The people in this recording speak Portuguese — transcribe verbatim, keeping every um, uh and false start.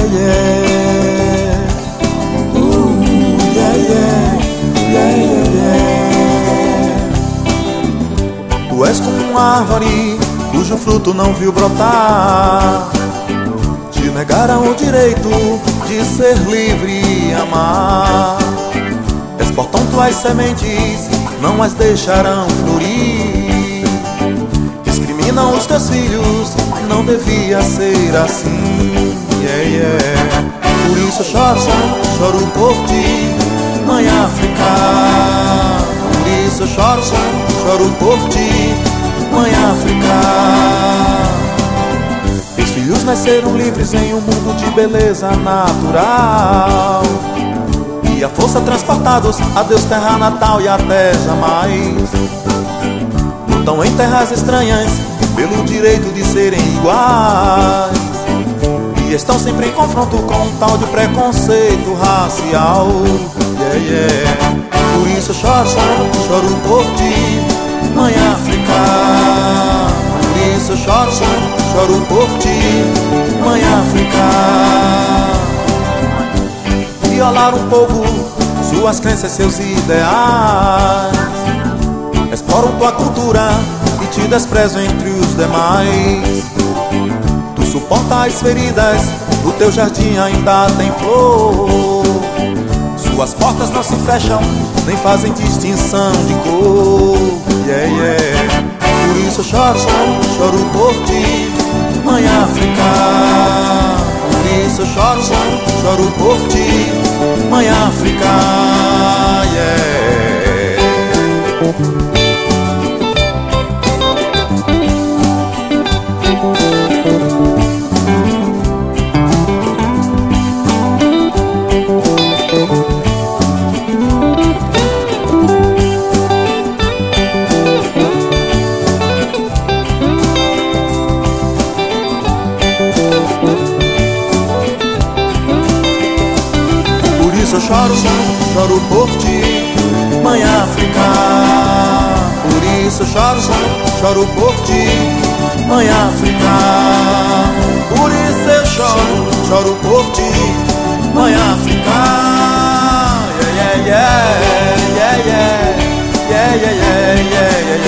yeah, yeah. Uh, yeah, yeah, yeah, yeah, yeah. Tu és como uma árvore cujo fruto não viu brotar. Te negaram o direito de ser livre e amar. Exportam tuas sementes, não as deixarão florir. Discriminam os teus filhos, não devia ser assim, yeah, yeah. Por isso eu choro, choro por ti, mãe África. Por isso eu choro, choro por ti, mãe África. Teus filhos nasceram livres em um mundo de beleza natural, e a força transportados a Deus terra natal e até jamais. Lutam em terras estranhas pelo direito de serem iguais, e estão sempre em confronto com um tal de preconceito racial, yeah, yeah. Por isso eu choro, choro por ti, mãe África. Por isso eu choro, choro por ti, mãe África. Violar um povo, suas crenças, seus ideais, exploram tua cultura e te desprezam entre os demais. Tu suporta as feridas, o teu jardim ainda tem flor. Suas portas não se fecham, nem fazem distinção de cor, yeah, yeah. Por isso eu choro, choro por ti, mãe África. Por isso eu choro, choro por ti, mãe África, yeah. Eu choro, choro por ti, mãe África. Por isso eu choro, choro por ti, mãe África. Por isso eu choro, choro por ti, mãe África. Yeah, yeah, yeah, yeah, yeah, yeah, yeah, yeah, yeah.